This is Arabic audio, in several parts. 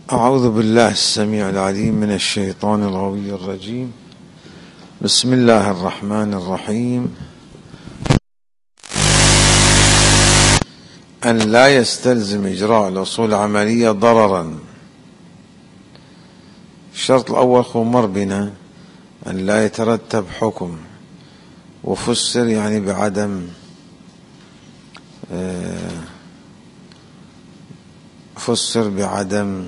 أعوذ بالله السميع العليم من الشيطان الغوي الرجيم. بسم الله الرحمن الرحيم. أن لا يستلزم إجراء الأصول العملية ضررا. الشرط الأول هو مر بنا أن لا يترتب حكم، وفسر يعني بعدم فسر بعدم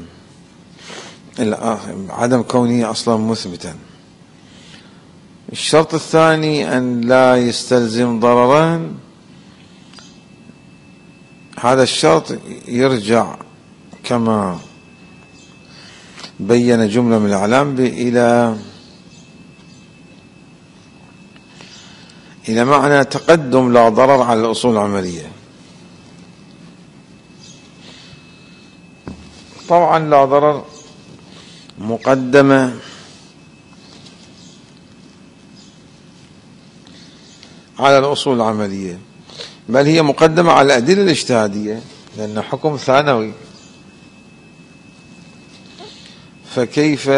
كونه أصلا مثبتا. الشرط الثاني أن لا يستلزم ضررا. هذا الشرط يرجع كما بين جملة من الأعلام إلى معنى تقدم لا ضرر على الأصول العملية. طبعا لا ضرر مقدمة على الأصول العملية، بل هي مقدمة على الأدلة الاجتهادية، لأن حكم ثانوي، فكيف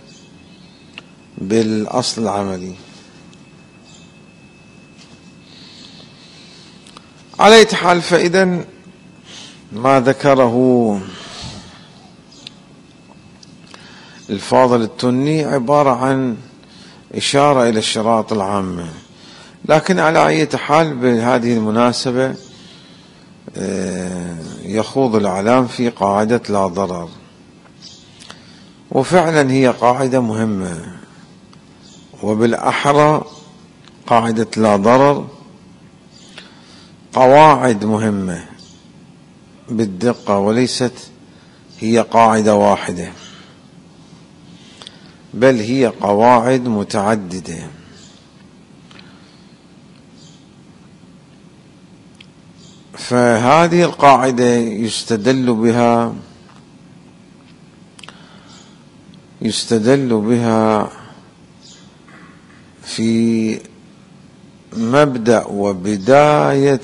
بالأصل العملي؟ على أي حال، فإذا ما ذكره الفاضل التني عبارة عن إشارة إلى الشرائط العامة، لكن على أي حال بهذه المناسبة يخوض الإعلام في قاعدة لا ضرر، وفعلا هي قاعدة مهمة، وبالأحرى قاعدة لا ضرر قواعد مهمة بالدقة، وليست هي قاعدة واحدة، بل هي قواعد متعددة. فهذه القاعدة يستدل بها في مبدأ وبداية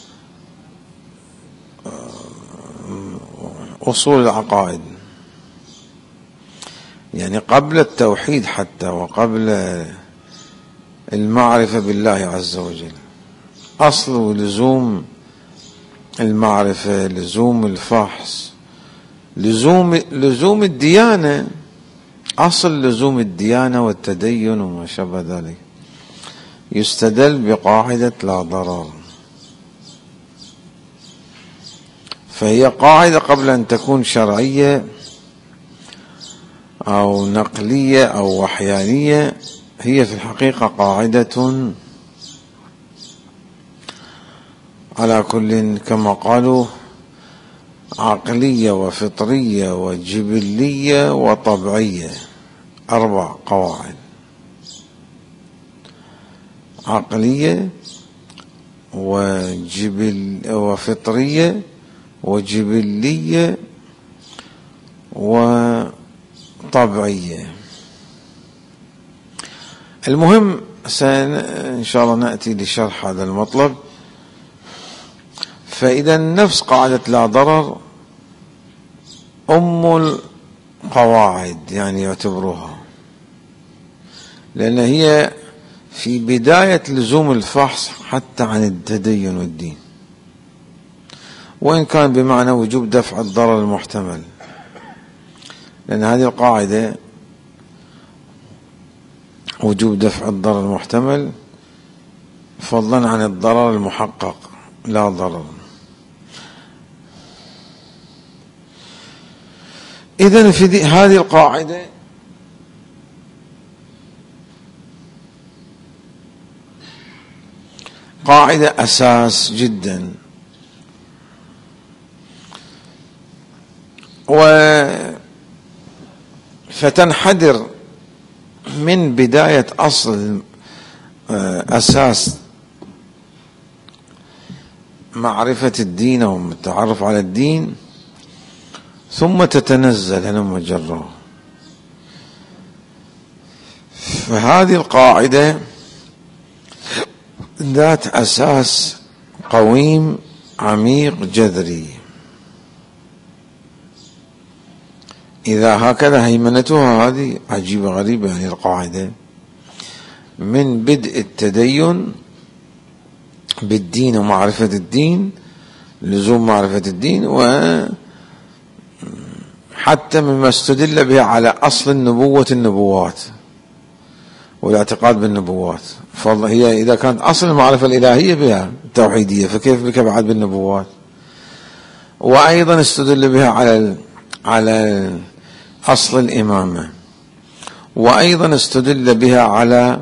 أصول العقائد، يعني قبل التوحيد حتى، وقبل المعرفة بالله عز وجل. أصل لزوم المعرفة، لزوم الفحص، لزوم الديانة، أصل لزوم الديانة والتدين وما شابه ذلك، يستدل بقاعدة لا ضرر. فهي قاعدة قبل أن تكون شرعية أو نقلية أو وحيانية، هي في الحقيقة قاعدة على كل كما قالوا عقلية وفطرية وجبلية وطبيعية، 4 قواعد: عقلية وفطرية وجبلية وطبيعية. المهم إن شاء الله نأتي لشرح هذا المطلب. فإذا نفس قاعدة لا ضرر أم القواعد، يعني يعتبروها، لأن هي في بداية لزوم الفحص حتى عن التدين والدين، وإن كان بمعنى وجوب دفع الضرر المحتمل، لأن هذه القاعدة وجوب دفع الضرر المحتمل فضلا عن الضرر المحقق لا ضرر. إذن في هذه القاعدة قاعدة أساس جدا، فتنحدر من بداية أصل أساس معرفة الدين والتعرف على الدين، ثم تتنزل هلم جره. فهذه القاعدة ذات أساس قويم عميق جذري، إذا هكذا هيمنتها هذه عجيبة غريبة، يعني القاعدة من بدء التدين بالدين ومعرفة الدين، لزوم معرفة الدين، وحتى مما استدل بها على أصل النبوات والاعتقاد بالنبوات. هي إذا كانت أصل المعرفة الإلهية بها التوحيدية، فكيف بك بعد بالنبوات؟ وأيضا استدل بها على أصل الإمامة، وأيضا استدل بها على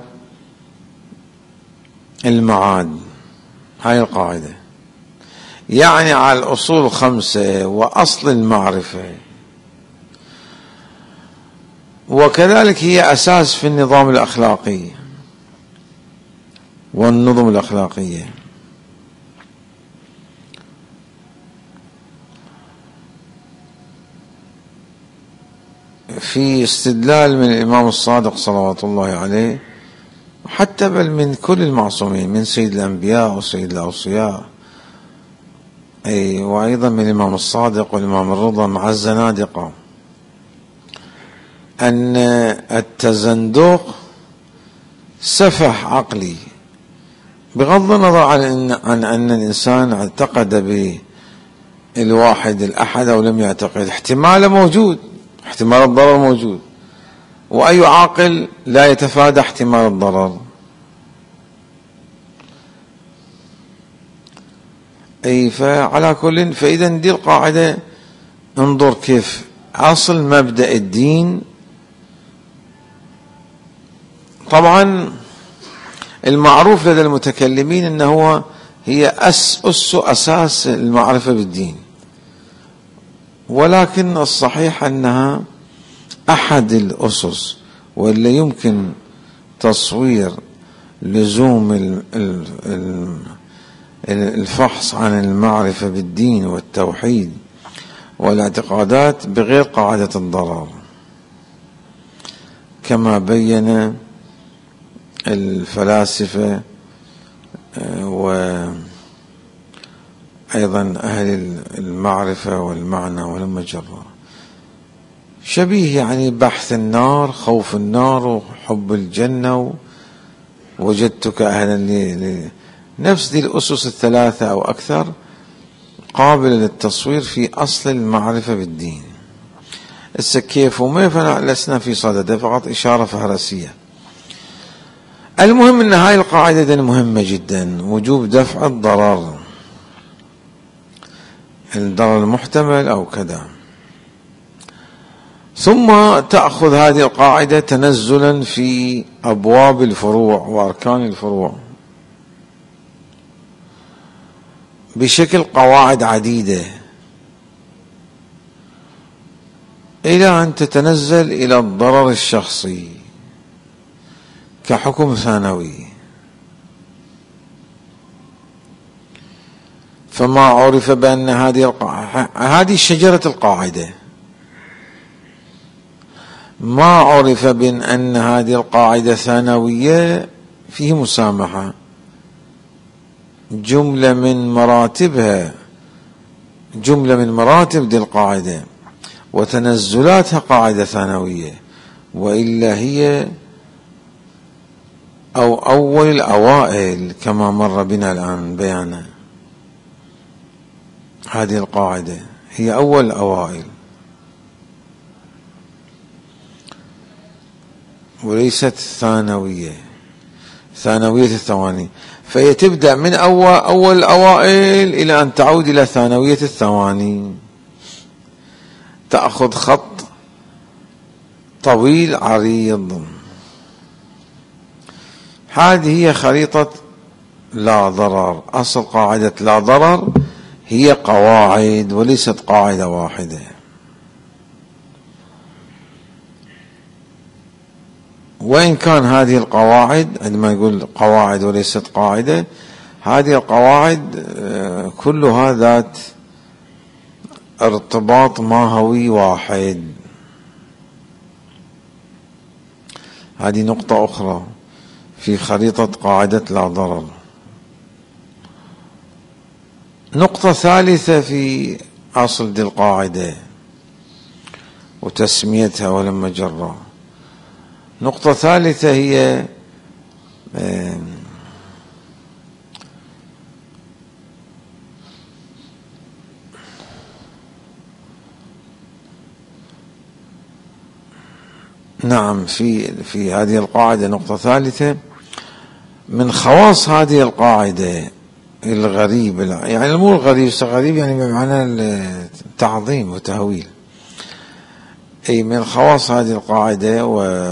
المعاد. هاي القاعدة يعني على الأصول 5 وأصل المعرفة، وكذلك هي أساس في النظام الأخلاقي والنظم الأخلاقية. في استدلال من الإمام الصادق صلوات الله عليه، حتى بل من كل المعصومين، من سيد الأنبياء وسيد الأوصياء، وأيضا من الإمام الصادق والإمام الرضا مع الزنادقة، أن التزندق سفح عقلي، بغض النظر عن أن الإنسان اعتقد بالواحد الأحد أو لم يعتقد. احتمال موجود، احتمال الضرر موجود، وأي عاقل لا يتفادى احتمال الضرر. فعلى كل، فإذا دي القاعدة، انظر كيف أصل مبدأ الدين. طبعا المعروف لدى المتكلمين أنه هي أساس المعرفة بالدين، ولكن الصحيح أنها أحد الأسس، واللي يمكن تصوير لزوم الفحص عن المعرفة بالدين والتوحيد والاعتقادات بغير قاعدة الضرر، كما بين الفلاسفة وأيضا أهل المعرفة والمعنى والمجرة. شبيه يعني بحث النار، خوف النار، وحب الجنة، ووجدتك أهلا نفس دي الأسس 3 أو أكثر قابلة للتصوير في أصل المعرفة بالدين. كيف وما لسنا في صدده، فقط إشارة فهرسية. المهم أن هاي القاعدة مهمة جدا، وجوب دفع الضرر المحتمل أو كذا. ثم تأخذ هذه القاعدة تنزلا في أبواب الفروع وأركان الفروع بشكل قواعد عديدة، إلى أن تتنزل إلى الضرر الشخصي كحكم ثانوي. فما عرف بأن هذه شجرة القاعدة، ما عرف بأن هذه القاعدة ثانوية فيه مسامحة، جملة من مراتب دي القاعدة، وتنزلاتها قاعدة ثانوية، وإلا هي أول الأوائل كما مر بنا الآن بيانا. هذه القاعدة هي أول الأوائل وليست ثانوية الثواني. فهي تبدأ من أول الأوائل إلى أن تعود إلى ثانوية الثواني، تأخذ خط طويل عريض. هذه هي خريطة لا ضرر. أصل قاعدة لا ضرر هي قواعد وليست قاعدة واحدة، وإن كان هذه القواعد، عندما يقول قواعد وليست قاعدة، هذه القواعد كلها ذات ارتباط ماهوي واحد. هذه نقطة أخرى في خريطة قاعدة لا ضرر. نقطة ثالثة في أصل دي القاعدة، وتسميتها ولما جرى. نقطة ثالثة هي نعم في هذه القاعدة نقطة ثالثة من خواص هذه القاعدة الغريب، يعني مو الغريب، غريب يعني بمعنى التعظيم وتهويل. أي من خواص هذه القاعدة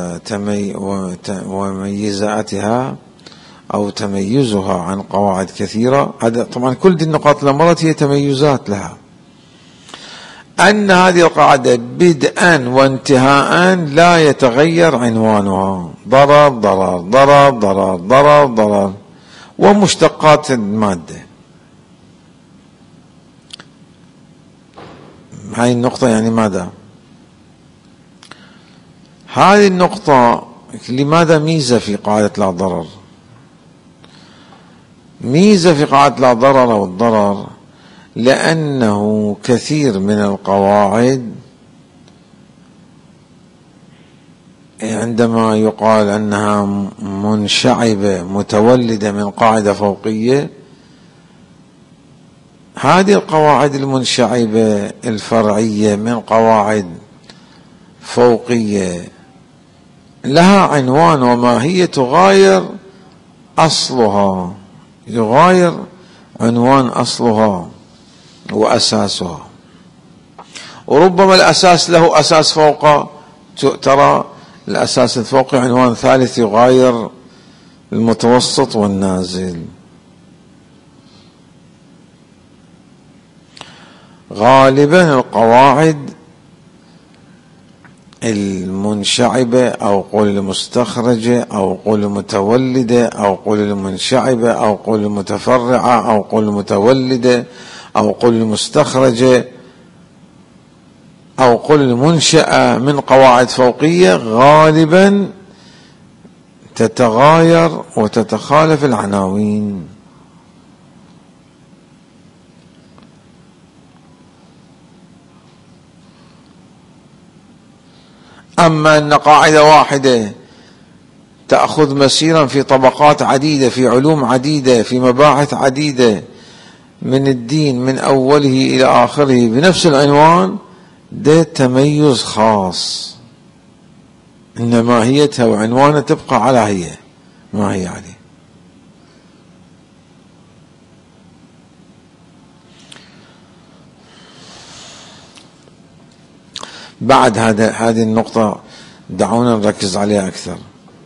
وميزاتها أو تميزها عن قواعد كثيرة، هذا طبعا كل دي النقاط اللي مرت هي تميزات لها، أن هذه القاعدة بدءا وانتهاء لا يتغير عنوانها، ضرر ضرر ضرر ضرر ضرر ضرر ومشتقات المادة. هاي النقطة يعني ماذا؟ هذه النقطة لماذا ميزة في قاعدة لا ضرر؟ ميزة في قاعدة لا ضرر أو الضرر لأنه كثير من القواعد عندما يقال أنها منشعبة متولدة من قاعدة فوقية، هذه القواعد المنشعبة الفرعية من قواعد فوقية لها عنوان وماهية تغاير أصلها، يغاير عنوان أصلها وأساسها، وربما الأساس له أساس فوق، ترى الأساس الفوقي عنوان ثالث يغاير المتوسط والنازل. غالبا القواعد المنشعبة أو قول المستخرجة أو قول المتولدة أو قول المنشعبة أو قول المتفرعة أو قول المتولدة أو قول المستخرجة أو قول المنشأة من قواعد فوقية غالبا تتغاير وتتخالف العناوين. أما أن قاعدة واحدة تأخذ مسيرا في طبقات عديدة في علوم عديدة في مباحث عديدة من الدين من أوله إلى آخره بنفس العنوان، ده تميز خاص، إن ماهيتها وعنوانها تبقى على هي ما هي عليه. بعد هذه النقطة دعونا نركز عليها أكثر.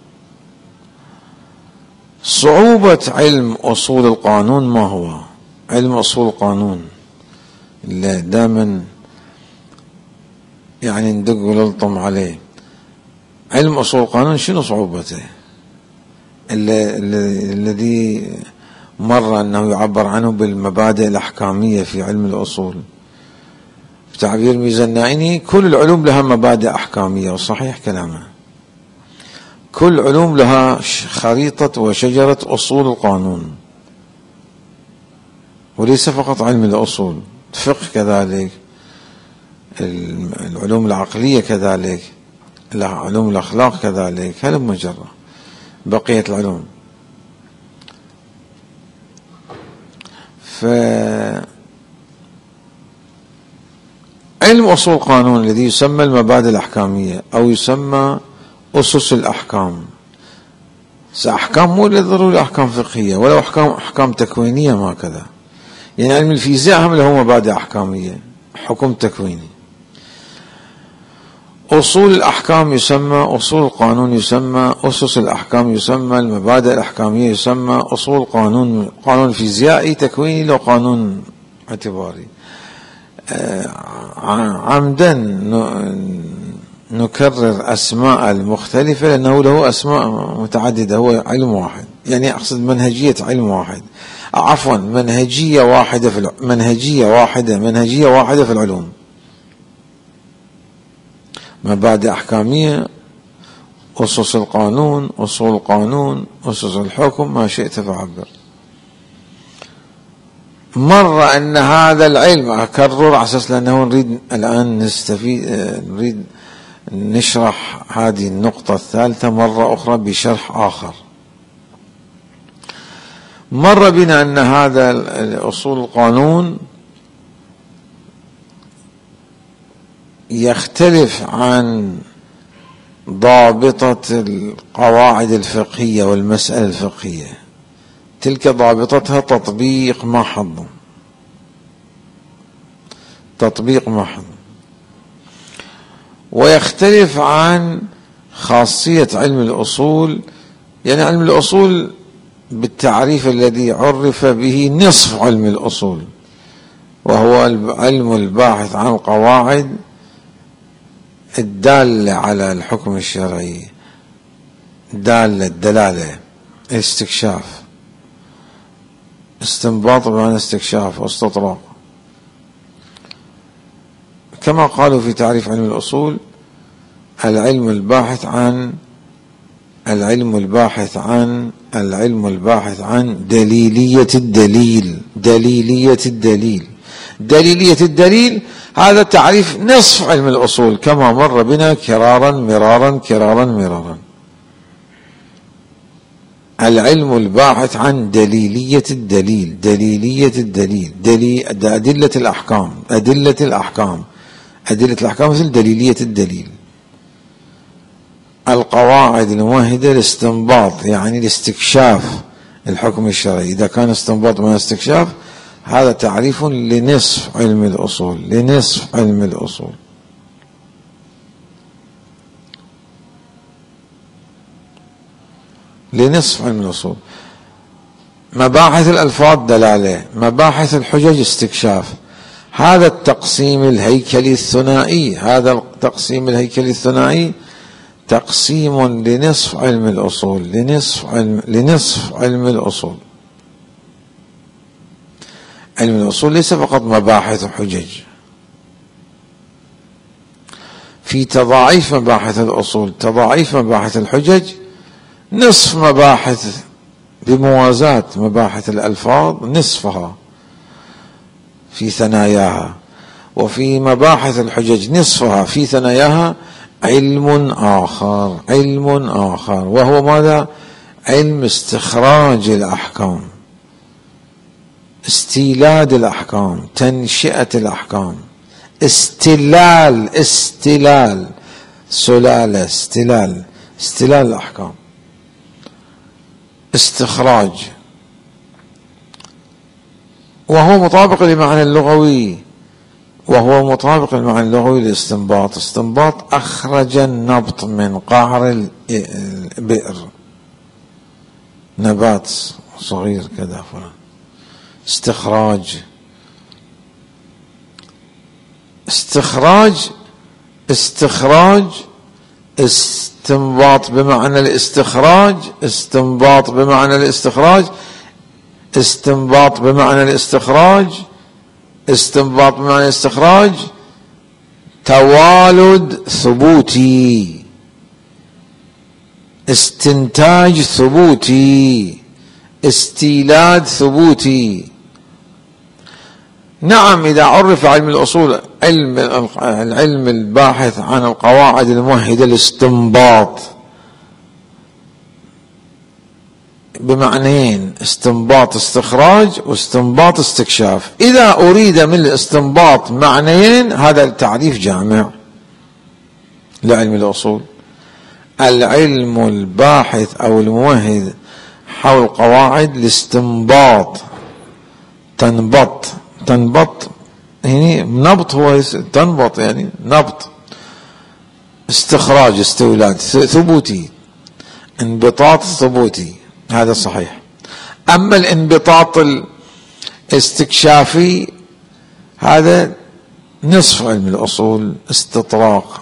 صعوبة علم أصول القانون ما هو؟ علم أصول القانون اللي دائما يعني ندق ونلطم عليه، علم أصول القانون شنو صعوبته؟ الذي مر أنه يعبر عنه بالمبادئ الأحكامية في علم الأصول. بتعبير ميزانائي كل العلوم لها مبادئ أحكامية، وصحيح كلامه، كل علوم لها خريطة وشجرة أصول القانون، وليس فقط علم الأصول، الفقه كذلك، العلوم العقلية كذلك، علوم الأخلاق كذلك، هل مجرة بقية العلوم. علم أصول القانون الذي يسمى المبادئ الأحكامية أو يسمى أسس الأحكام، أحكام مو ضروري أحكام فقهية ولا أحكام تكوينية، ما كذا، يعني علم الفيزياء هم له مبادئ أحكامية، حكم تكويني. أصول الأحكام يسمى أصول القانون، يسمى أسس الأحكام، يسمى المبادئ الأحكامية، يسمى أصول قانون، قانون فيزيائي تكويني لو قانون اعتباري. عمدا نكرر أسماء المختلفة لأنه له أسماء متعددة، هو علم واحد، يعني أقصد منهجية علم واحد، عفوا منهجية واحدة منهجية واحدة في العلوم، مبادئ أحكامية، أسس القانون، أصول القانون، أسس الحكم، ما شئت فعبر. مر أن هذا العلم، أكرر على أساس لأنه نريد الآن نستفيد، نريد نشرح هذه النقطة الثالثة مرة أخرى بشرح آخر. مر بنا أن هذا أصول القانون يختلف عن ضابطة القواعد الفقهية والمسألة الفقهية، تلك ضابطتها تطبيق محض، تطبيق محض. ويختلف عن خاصية علم الأصول، يعني علم الأصول بالتعريف الذي عرف به نصف علم الأصول، وهو العلم الباحث عن القواعد الدالة على الحكم الشرعي، الدلالة، استكشاف، استنباط بمعنى استكشاف واستطراق، كما قالوا في تعريف علم الأصول: العلم الباحث عن دليلية الدليل. دليلية الدليل هذا تعريف نصف علم الأصول، كما مر بنا كرارا مرارا. العلم الباحث عن دليلية الدليل، أدلة الأحكام مثل دليلية الدليل. القواعد الممهدة للاستنباط، يعني لاستكشاف الحكم الشرعي، إذا كان استنباط من استكشاف، هذا تعريف لنصف علم الأصول، مباحث الألفاظ دلالة، مباحث الحجج استكشاف. هذا التقسيم الهيكلي الثنائي تقسيم لنصف علم الأصول، لنصف علم الأصول. علم الأصول ليس فقط مباحث وحجج، في تضاعيف مباحث الأصول، تضاعيف مباحث الحجج، نصف مباحث بموازاة مباحث الألفاظ، نصفها في ثناياها، وفي مباحث الحجج نصفها في ثناياها علم آخر، وهو ماذا؟ علم استخراج الأحكام، استيلاد الأحكام، تنشئة الأحكام، استلال الأحكام، استخراج، وهو مطابق للمعنى اللغوي، للاستنباط. استنباط أخرج النبط من قعر البئر، نبات صغير كذا فلان، استخراج، استنباط بمعنى الاستخراج، توالد ثبوتي، استنتاج ثبوتي، استيلاد ثبوتي. نعم، إذا عرف علم الأصول العلم الباحث عن القواعد الممهدة للاستنباط بمعنيين: استنباط استخراج، واستنباط استكشاف. إذا أريد من الاستنباط معنيين، هذا التعريف جامع لعلم الأصول. العلم الباحث أو الممهد حول قواعد الاستنباط، تنبط يعني نبط، هو تنبط يعني نبط، استخراج استولاد ثبوتي، انبطاط ثبوتي، هذا صحيح. أما الانبطاط الاستكشافي هذا نصف علم الأصول، استطراق.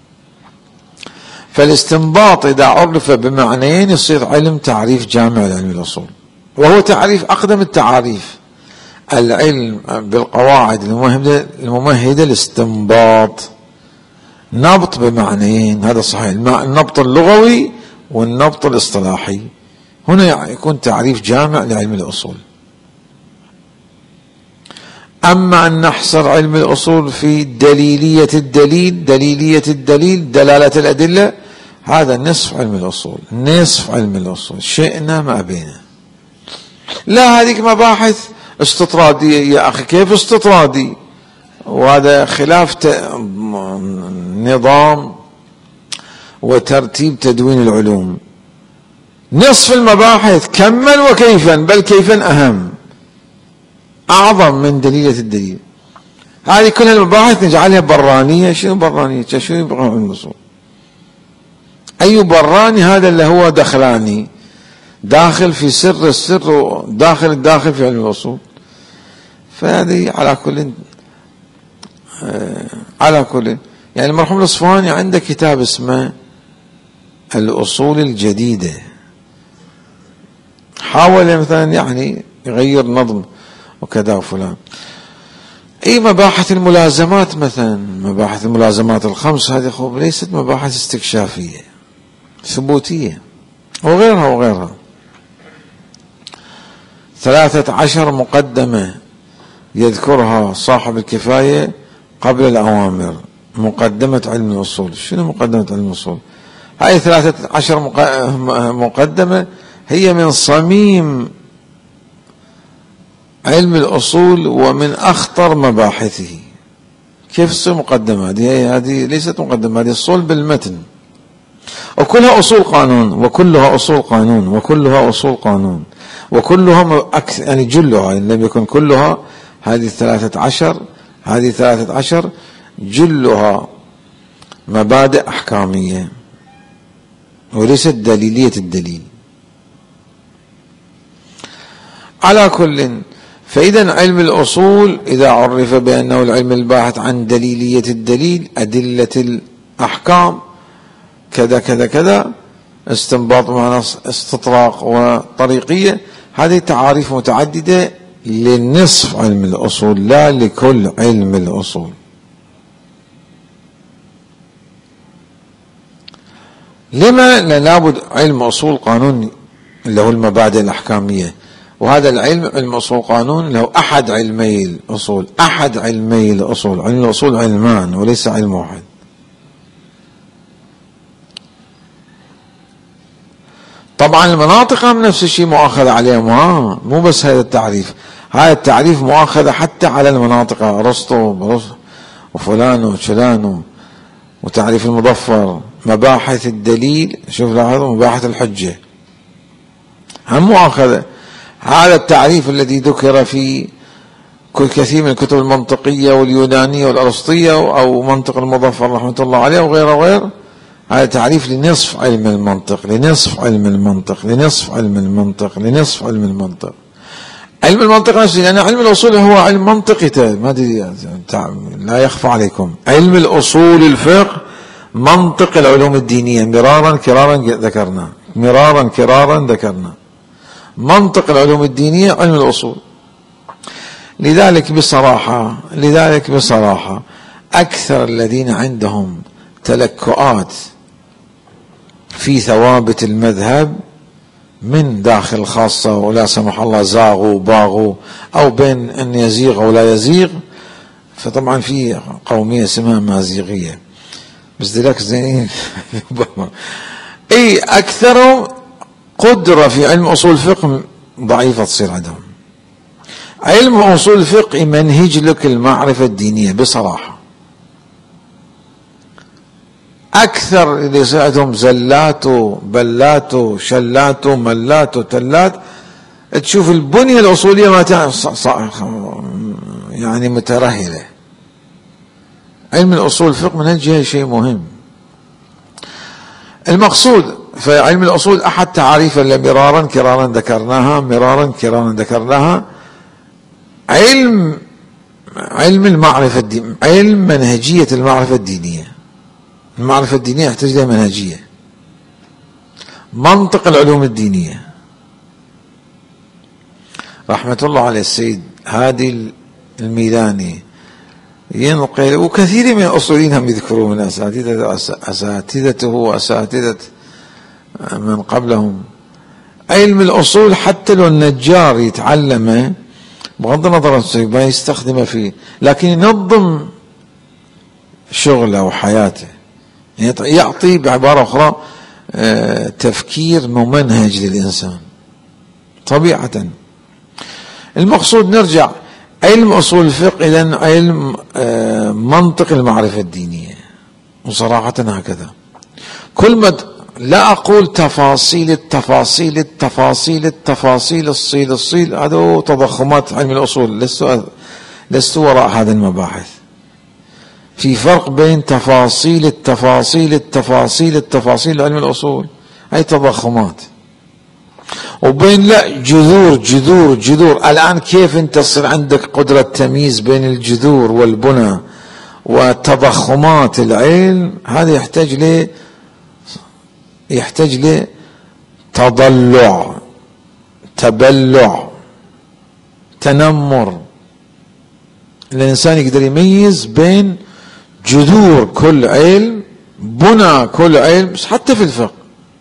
فالاستنباط إذا عرف بمعنيين يصير علم تعريف جامع لعلم الأصول، وهو تعريف أقدم التعاريف. العلم بالقواعد الممهدة للاستنباط، نبط بمعنيين، هذا صحيح، النبط اللغوي والنبط الاصطلاحي. هنا يكون تعريف جامع لعلم الأصول. أما أن نحصر علم الأصول في دليلية الدليل، دليلية الدليل دلالة الأدلة، هذا نصف علم الأصول، نصف علم الأصول، شئنا ما أبينا. لا، هذه مباحث استطرادية يا أخي. كيف استطرادي؟ وهذا خلاف نظام وترتيب تدوين العلوم. نصف المباحث كما وكيفا، بل كيفا أهم، أعظم من دليلة الدليل. هذه كل المباحث نجعلها برانية. شنو برانية؟ شنو يبغى علم الأصول؟ أي براني؟ هذا اللي هو دخلاني، داخل في سر السر وداخل الداخل في علم الأصول. فهذه على كل يعني المرحوم الأصفهاني عنده كتاب اسمه الأصول الجديدة، حاول مثلا يعني يغير نظم وكذا وفلان. اي مباحث الملازمات مثلا، مباحث الملازمات الخمس هذه ليست مباحث استكشافية ثبوتية، وغيرها وغيرها. 13 مقدمة يذكرها صاحب الكفاية قبل الأوامر، مقدمة علم الأصول. شنو مقدمة علم الأصول؟ هاي 13 مقدمة هي من صميم علم الأصول ومن أخطر مباحثه. كيف تصير مقدمة؟ هذه ليست مقدمة، هذه صلب المتن، وكلها أصول قانون، وكلها أصول قانون، وكلها أصول قانون، وكلها يعني جلها، إن لم يكن كلها. هذه 13 هذه 13 جلها مبادئ أحكامية وليست دليلية الدليل. على كل، فإذا علم الأصول إذا عرف بأنه العلم الباحث عن دليلية الدليل، أدلة الأحكام كذا كذا كذا، استنباط معنى استطراق وطريقية، هذه تعاريف متعددة لنصف علم الأصول لا لكل علم الأصول. لما؟ لابد علم أصول قانون اللي هو المبادئ الأحكامية، وهذا العلم علم أصول قانون له أحد علمي الأصول، أحد علمي الأصول. علم الأصول علمان وليس علم واحد. طبعا المناطق هم نفس الشيء مؤاخذة عليهم، مو بس هذا التعريف، هذا التعريف مؤاخذة حتى على المناطق، أرسطو وفلان وشلان، وتعريف المظفر، مباحث الدليل، شوف لاحظوا، مباحث الحجة هم مؤاخذة. هذا التعريف الذي ذكر في كل كثير من الكتب المنطقية واليونانية والأرسطية أو منطق المظفر رحمة الله عليه وغيره وغيره، هذا تعريف لنصف علم المنطق، لنصف علم المنطق، لنصف علم المنطق، لنصف علم المنطق. علم المنطق نفسه، لأن علم الأصول هو علم منطقي، ما لا يخفى عليكم. علم الأصول الفقه منطق العلوم الدينية، مرارا كرارا ذكرنا، مرارا كرارا ذكرنا، منطق العلوم الدينية علم الأصول. لذلك بصراحة أكثر الذين عندهم تلكؤات في ثوابت المذهب من داخل الخاصة، ولا سمح الله زاغوا باغوا، أو بين أن يزيغ أو لا يزيغ، فطبعا في قومية اسمها مازيغية، بس ذلك زين أي أكثر قدرة في علم أصول الفقه ضعيفة تصير عندهم. علم أصول الفقه يمنهج لك المعرفة الدينية بصراحة. أكثر اللي ساعدهم زلاتو بلاتو شلاتو ملاتو تلات، تشوف البنية الأصولية ما يعني مترهلة. علم الأصول الفقه منهجها شيء مهم. المقصود في علم الأصول أحد تعريف اللي مرارا كرارا ذكرناها، علم المعرفة الدينية، علم منهجية المعرفة الدينية. المعرفة الدينية يحتاج لها منهجية. منطق العلوم الدينية، رحمة الله على السيد هادي الميلاني ينقل، وكثير من الأصوليين هم يذكرون من أساتذته وأساتذة من قبلهم. علم الأصول حتى لو النجار يتعلمه بغض النظر ما يستخدمه فيه، لكن ينظم شغله وحياته، يعطي بعبارة أخرى تفكير ممنهج للإنسان طبيعة. المقصود نرجع علم أصول الفقه إلى علم منطق المعرفة الدينية، وصراحة هكذا. كل ما لا أقول تفاصيل التفاصيل التفاصيل التفاصيل الصيل هذا تضخمات علم الأصول، لست وراء هذه المباحث. في فرق بين تفاصيل التفاصيل التفاصيل التفاصيل علم الأصول، هي تضخمات، وبين لا جذور جذور جذور. الآن كيف أنت تصير عندك قدرة تمييز بين الجذور والبنى وتضخمات العلم؟ هذا يحتاج ل تضلع، تبلع، تنمر. الإنسان يقدر يميز بين جذور كل علم، بنى كل علم، حتى في الفقه.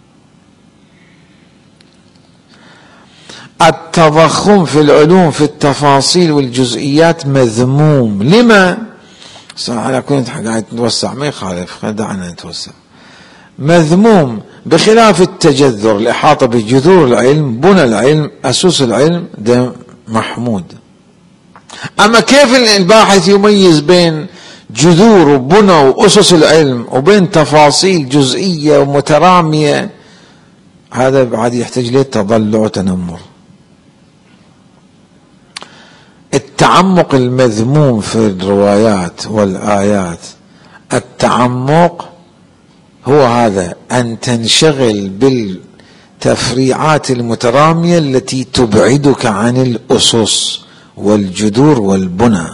التضخم في العلوم في التفاصيل والجزئيات مذموم. لما؟ أنا كنت قاعد نتوسع، ما يخالف، دعنا نتوسع. مذموم، بخلاف التجذر، الإحاطة بجذور العلم، بنى العلم، أسس العلم، ده محمود. أما كيف الباحث يميز بين جذور وبنى وأسس العلم وبين تفاصيل جزئية ومترامية؟ هذا بعد يحتاج له تضلع وتنمر. التعمق المذموم في الروايات والآيات، التعمق هو هذا، أن تنشغل بالتفريعات المترامية التي تبعدك عن الأسس والجذور والبنى.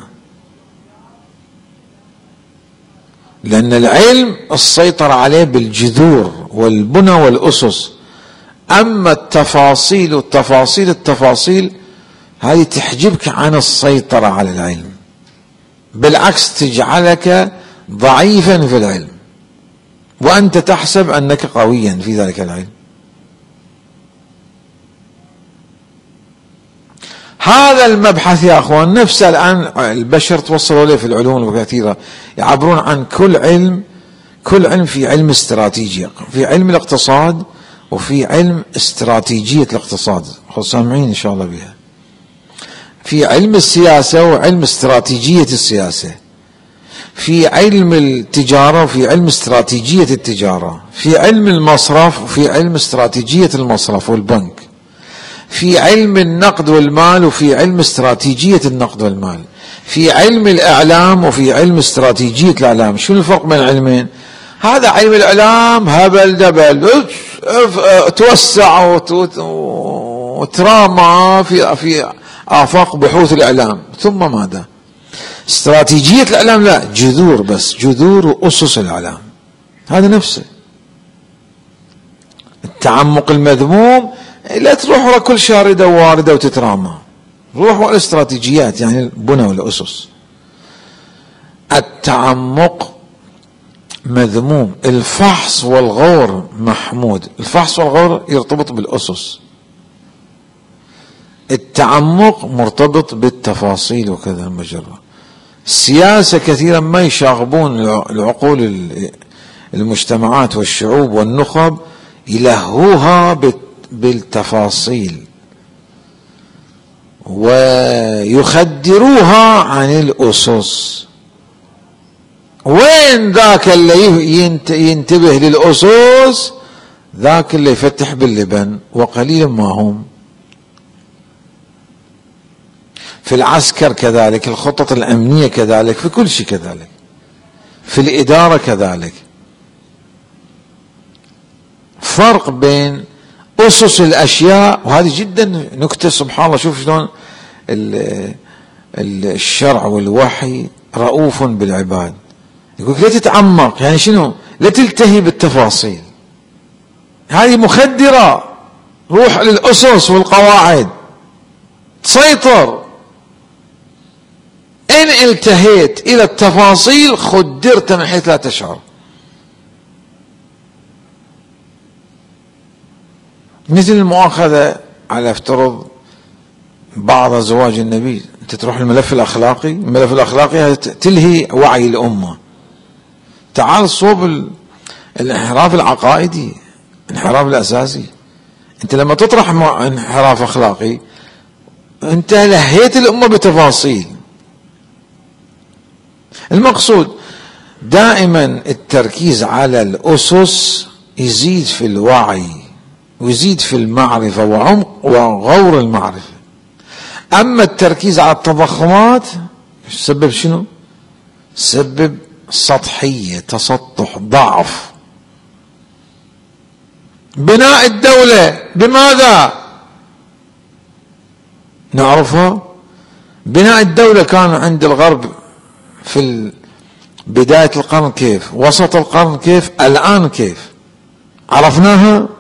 لأن العلم السيطرة عليه بالجذور والبنى والأسس، أما التفاصيل والتفاصيل التفاصيل هذه تحجبك عن السيطرة على العلم، بالعكس تجعلك ضعيفا في العلم وأنت تحسب أنك قويا في ذلك العلم. هذا المبحث يا أخوان نفسه الآن البشر توصلوا له في العلوم الكثيرة، يعبرون عن كل علم في علم استراتيجي، في علم الاقتصاد وفي علم استراتيجية الاقتصاد، سامعين إن شاء الله بها. في علم السياسة وعلم استراتيجية السياسة، في علم التجارة وفي علم استراتيجية التجارة، في علم المصرف وفي علم استراتيجية المصرف والبنك، في علم النقد والمال وفي علم استراتيجية النقد والمال، في علم الإعلام وفي علم استراتيجية الإعلام. شو الفرق بين العلمين؟ هذا علم الإعلام هبل دبل، توسع وترامى في آفاق بحوث الإعلام، ثم ماذا؟ استراتيجية الإعلام لا، جذور بس، جذور وأسس الإعلام، هذا نفسه. التعمق المذموم لا تروح ورا كل شاردة وواردة وتترامى، روح ورا الاستراتيجيات، يعني البنى والأسس. التعمق مذموم، الفحص والغور محمود. الفحص والغور يرتبط بالأسس، التعمق مرتبط بالتفاصيل وكذا مجرة. السياسة كثيرا ما يشاغبون العقول المجتمعات والشعوب والنخب، يلهوها بالتفاصيل ويخدروها عن الأسس. وين ذاك اللي ينتبه للأسس؟ ذاك اللي يفتح باللبن، وقليل ما هم. في العسكر كذلك، الخطط الأمنية كذلك، في كل شيء كذلك، في الإدارة كذلك. فرق بين أسس الأشياء، وهذه جدا نكتة سبحان الله. شوف شلون الشرع والوحي رؤوف بالعباد. يقول لا تتعمق، يعني شنو؟ لا تلتهي بالتفاصيل، هذه مخدرة. روح للأسس والقواعد، تسيطر. إن التهيت إلى التفاصيل خدرت من حيث لا تشعر. مثل المؤاخذة على افترض بعض أزواج النبي أنت تروح الملف الأخلاقي، الملف الأخلاقي تلهي وعي الأمة. تعال صوب الانحراف العقائدي، الانحراف الأساسي. أنت لما تطرح انحراف أخلاقي أنت لهيت الأمة بتفاصيل. المقصود دائما التركيز على الأسس يزيد في الوعي ويزيد في المعرفة وعمق وغور المعرفة. أما التركيز على التضخمات سبب شنو؟ سبب سطحية، تسطح، ضعف. بناء الدولة بماذا نعرفها؟ بناء الدولة كان عند الغرب في بداية القرن كيف، وسط القرن كيف، الآن كيف. عرفناها،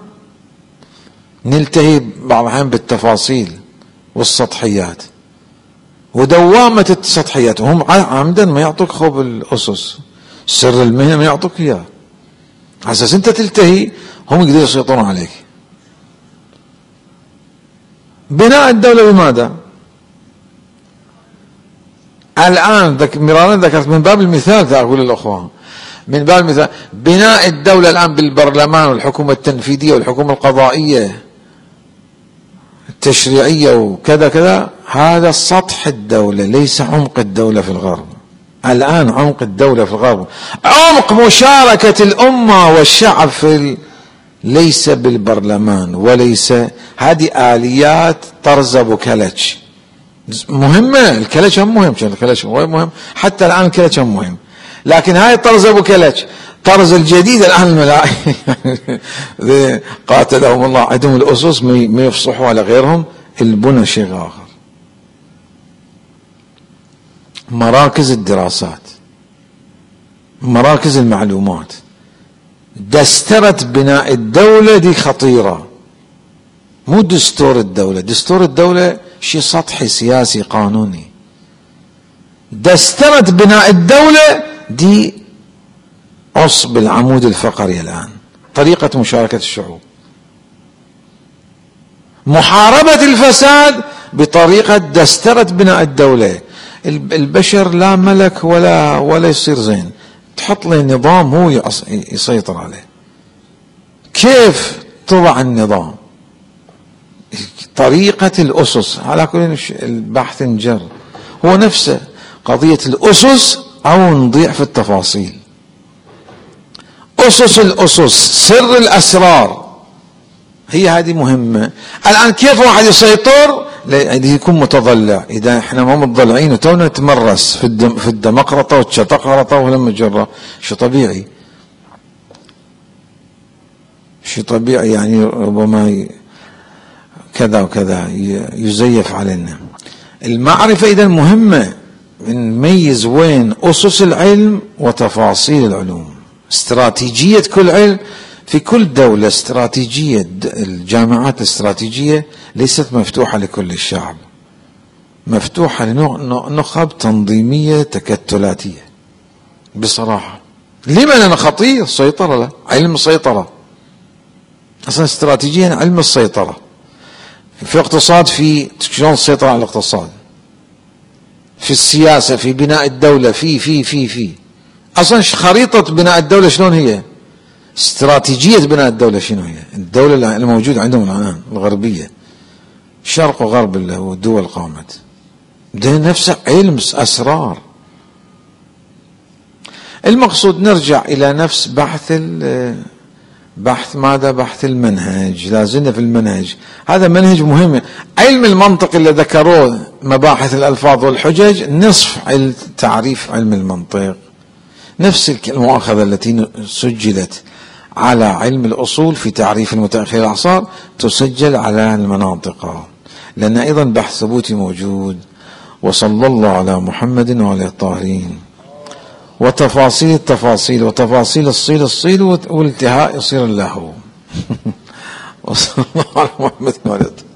نلتهي بعض الأحيان بالتفاصيل والسطحيات ودوامة السطحيات. وهم عمدا ما يعطوك خوب الأسس، سر المهنة ما يعطوك إياه، على أساس أنت تلتهي هم يقدروا يسيطرون عليك. بناء الدولة بماذا؟ الآن مرارا ذكرت من باب المثال، أقول للأخوان من باب المثال، بناء الدولة الآن بالبرلمان والحكومة التنفيذية والحكومة القضائية التشريعية وكذا كذا، هذا سطح الدولة ليس عمق الدولة في الغرب. الآن عمق الدولة في الغرب، عمق مشاركة الأمة والشعب ليس بالبرلمان، وليس هذه آليات طرز أبو كلتش مهمة. الكلتش هم مهم، الكلتش هو مهم، حتى الآن الكلتش هم مهم، لكن هاي طرز أبو كلتش. طرز الجديد الآن الملائكة قاتلهم الله عندهم الأسس ما يفصحوا على غيرهم، البنى شيء آخر. مراكز الدراسات، مراكز المعلومات، دسترة بناء الدولة دي خطيرة، مو دستور الدولة. دستور الدولة شيء سطحي سياسي قانوني. دسترة بناء الدولة دي عصب العمود الفقري الآن، طريقة مشاركة الشعوب، محاربة الفساد بطريقة دسترة بناء الدولة. البشر لا ملك ولا يصير زين، تحط له نظام هو يسيطر عليه. كيف تضع النظام؟ طريقة الأسس. على كل البحث نجر هو نفسه قضية الأسس أو نضيع في التفاصيل. أسس الأسس، سر الأسرار، هي هذه مهمة. الآن كيف واحد يسيطر؟ يكون متضلع. إذا احنا ما متضلعين وتونا نتمرس في الدمقرطة والشطقرطة ولما جرة، شو طبيعي، شو طبيعي يعني ربما كذا وكذا يزيف علينا. المعرفة إذا مهمة، نميز وين أسس العلم وتفاصيل العلوم. استراتيجية كل علم في كل دولة، استراتيجية الجامعات الاستراتيجية ليست مفتوحة لكل الشعب، مفتوحة لنخب تنظيمية تكتلاتية بصراحة. لما؟ لأنه خطير، سيطرة له، علم السيطرة أصلا استراتيجيا، علم السيطرة. في الاقتصاد في شلون السيطرة على الاقتصاد، في السياسة، في بناء الدولة، في أصلا خريطة بناء الدولة شلون هي، استراتيجية بناء الدولة شنو هي. الدولة الموجودة عندهم الآن الغربية، شرق وغرب والدول قامت، ده نفسه علم أسرار. المقصود نرجع إلى نفس بحث ماذا؟ بحث المنهج. لازلنا في المنهج، هذا منهج مهم. علم المنطق اللي ذكروه مباحث الألفاظ والحجج نصف تعريف علم المنطق. نفس المؤاخذة التي سجلت على علم الأصول في تعريف المتأخر الأعصار تسجل على المناطق، لأن أيضا بحث ثبوتي موجود. وصلى الله على محمد وعلى الطاهرين. وتفاصيل التفاصيل وتفاصيل الصيل والانتهاء يصير له. وصلى الله على محمد وعلى الطاهرين.